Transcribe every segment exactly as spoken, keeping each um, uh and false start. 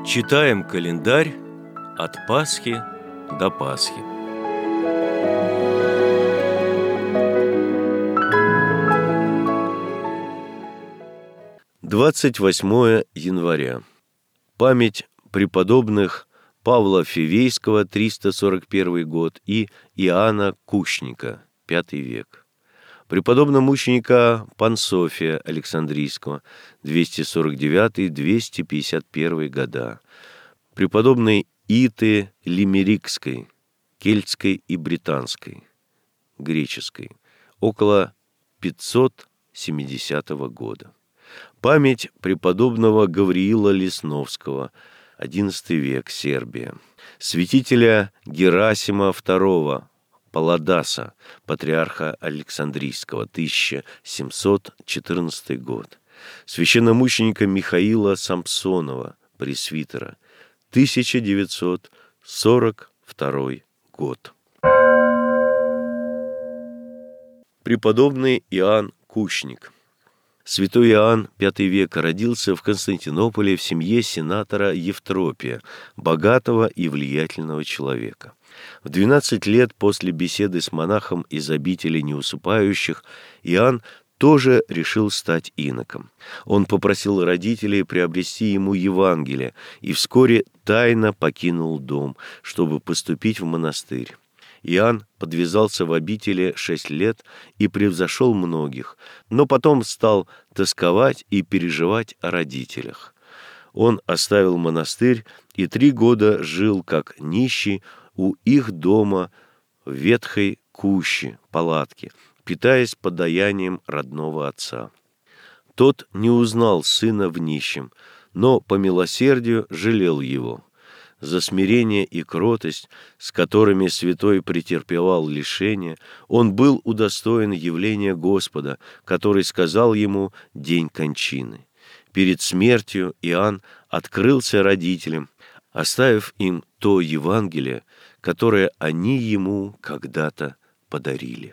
Читаем календарь от Пасхи до Пасхи. двадцать восьмое января. Память преподобных Павла Фивейского, триста сорок первый год, и Иоанна Кущника, пятый век. Преподобного мученика Пансофия Александрийского, двести сорок девятый — двести пятьдесят первый года. Преподобной Иты Лимерикской, кельтской и британской, греческой, около пятьсот семидесятого года. Память преподобного Гавриила Лесновского, одиннадцатый век, Сербия. Святителя Герасима второго Палладаса, патриарха Александрийского, тысяча семьсот четырнадцатый год. Священномученика Михаила Самсонова, пресвитера, тысяча девятьсот сорок второй год. Преподобный Иоанн Кущник. Святой Иоанн, пятый век, родился в Константинополе в семье сенатора Евтропия, богатого и влиятельного человека. В двенадцать лет после беседы с монахом из обители неусыпающих Иоанн тоже решил стать иноком. Он попросил родителей приобрести ему Евангелие и вскоре тайно покинул дом, чтобы поступить в монастырь. Иоанн подвязался в обители шесть лет и превзошел многих, но потом стал тосковать и переживать о родителях. Он оставил монастырь и три года жил как нищий у их дома в ветхой куще, палатке, питаясь подаянием родного отца. Тот не узнал сына в нищем, но по милосердию жалел его. За смирение и кротость, с которыми святой претерпевал лишение, он был удостоен явления Господа, который сказал ему день кончины. Перед смертью Иоанн открылся родителям, оставив им то Евангелие, которое они ему когда-то подарили.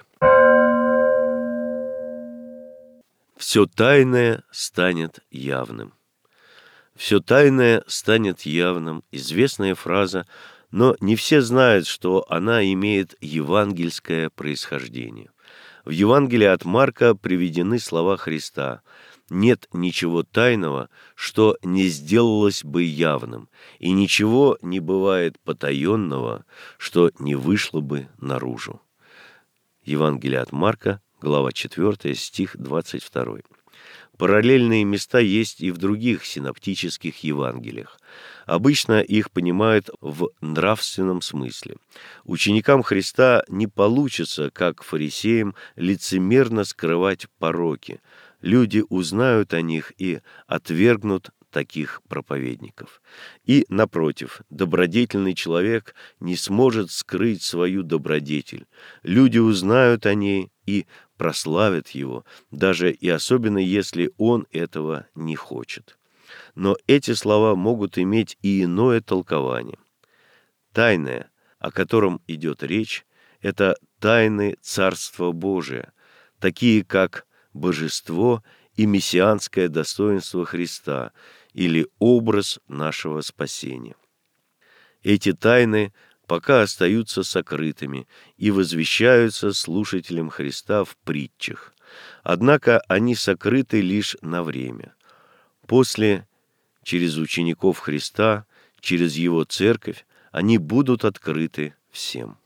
Все тайное станет явным. «Все тайное станет явным» — известная фраза, но не все знают, что она имеет евангельское происхождение. В Евангелии от Марка приведены слова Христа: «Нет ничего тайного, что не сделалось бы явным, и ничего не бывает потаенного, что не вышло бы наружу». Евангелие от Марка, глава четвёртая, стих двадцать второй. Параллельные места есть и в других синоптических Евангелиях. Обычно их понимают в нравственном смысле. Ученикам Христа не получится, как фарисеям, лицемерно скрывать пороки. Люди узнают о них и отвергнут таких проповедников. И, напротив, добродетельный человек не сможет скрыть свою добродетель. Люди узнают о ней и прославят его, даже и особенно если он этого не хочет. Но эти слова могут иметь и иное толкование. Тайное, о котором идет речь, это тайны Царства Божия, такие как божество и мессианское достоинство Христа или образ нашего спасения. Эти тайны пока остаются сокрытыми и возвещаются слушателям Христа в притчах. Однако они сокрыты лишь на время. После, через учеников Христа, через Его Церковь, они будут открыты всем.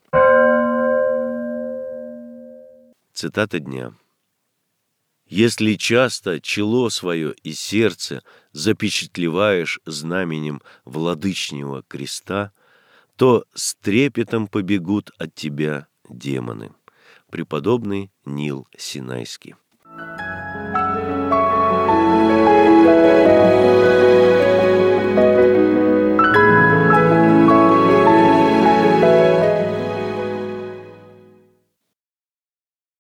Цитата дня. «Если часто чело свое и сердце запечатлеваешь знаменем владычнего креста, то с трепетом побегут от тебя демоны». Преподобный Нил Синайский.